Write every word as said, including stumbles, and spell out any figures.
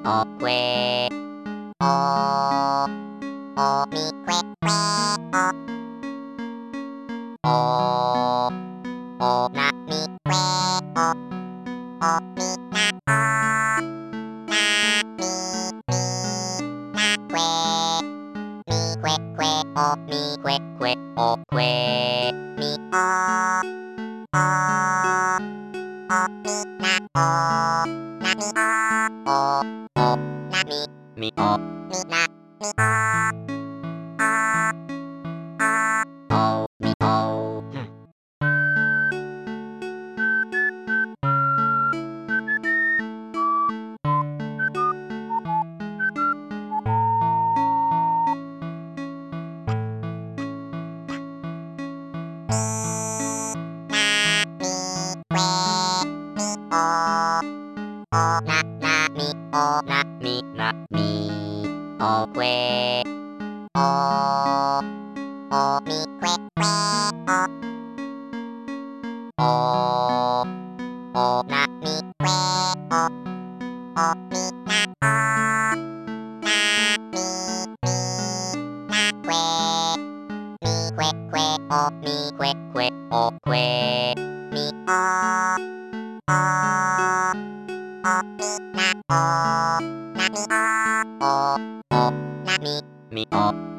おくえおおみくえくえおおおなみくえおおみなおなみみなくえみくえくえおみくえくえおくえみおおおみなおなみおおおなみみおみなみおおおみおおななみおなみなみおくえおおみくえくえおおおなみくえおおみなおなみみなくえみくえくえおみくえくえおくえみおおおみなおなみおおおなみみお